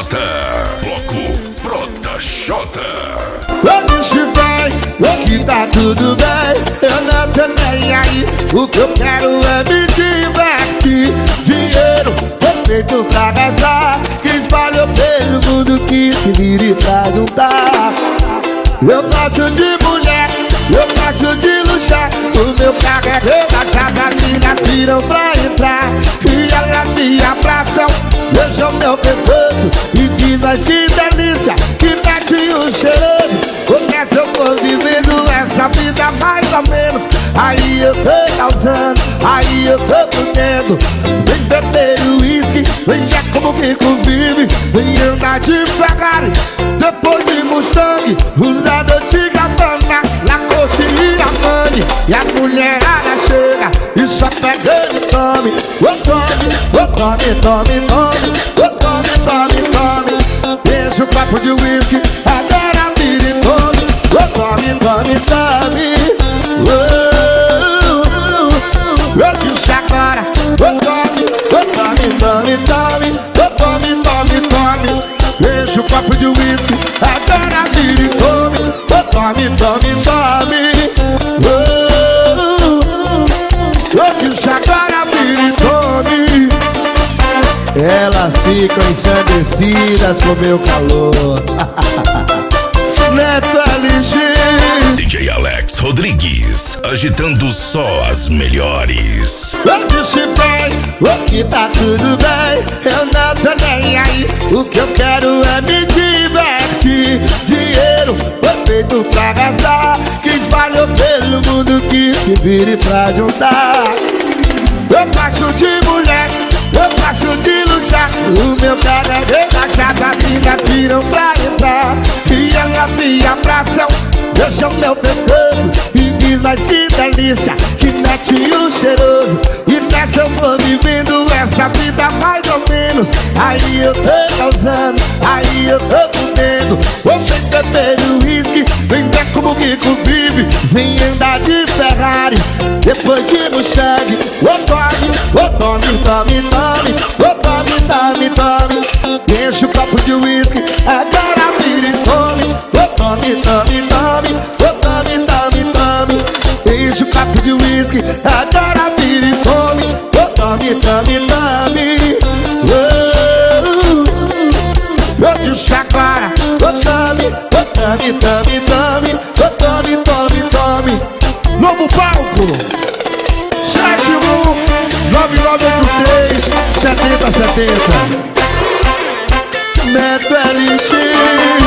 Jota. Bloco Prota-Jota. Hoje vai, que tá tudo bem, eu não tô nem aí. O que eu quero é me divertir. Dinheiro foi feito pra gastar, que espalhou pelo mundo, que se vire pra juntar. Eu gosto de mulher, eu gosto de luxar. O meu carro é rebaixado, as minhas viram pra entrar. E elas me abraçam, beijam meu pescoço e diz vai que delícia, que mete o cheiroso. Porque eu tô vivendo essa vida mais ou menos. Aí eu tô causando, aí eu tô fudendo. Vem beber uísque, vem ver como fico vive. Vem andar de Ferrari, depois de Mustang, usado de Gabbana, Lacoste e Armani. E a mulherada chega e só pegando tome. Ô tome, ô tome, tome, tome. Ô tome, tome, tome. Deixa o copo de uísque, agora vira e tome. Ô tome, tome, tome. Eu disse agora, ô tome, tome, tome. Ô tome, tome, tome. Deixa o copo de uísque, agora vira e tome. Ô tome, tome, tome. Eu disse agora vira e tome. Elas ficam ensandecidas com meu calor. Neto LG, DJ Alex Rodrigues, agitando só as melhores. eu disse bem, o que tá tudo bem, eu não tô nem aí. O que eu quero é me divertir. Dinheiro foi feito pra gastar, que espalhou pelo mundo, que se vire pra juntar. Eu gosto de mulher, eu gosto de luxar. O meu carro é rebaixado, as minhas viram pra entrar. E elas me abraçam, beijam meu pescoço e diz mas que delícia, que mete o cheiroso. E nessa eu vou vivendo essa vida mais ou menos. Aí eu tô causando, aí eu tô fudendo. Vem beber uísque, vem ver como o Kiko vive. Vem andar de Ferrari, depois de Mustang. Ô tome, tome, tome. Ô tome, tome, tome. Enche o copo de uísque, agora vira e tome. Ô tome, tome, tome. Ô tome, tome, tome. Enche o copo de uísque, agora vira e tome. Ô tome, tome, tome. Eu disse agora, ô tome, tome, tome. Ô tome, tome, tome. Novo palco 71-9983-7070. Neto LX.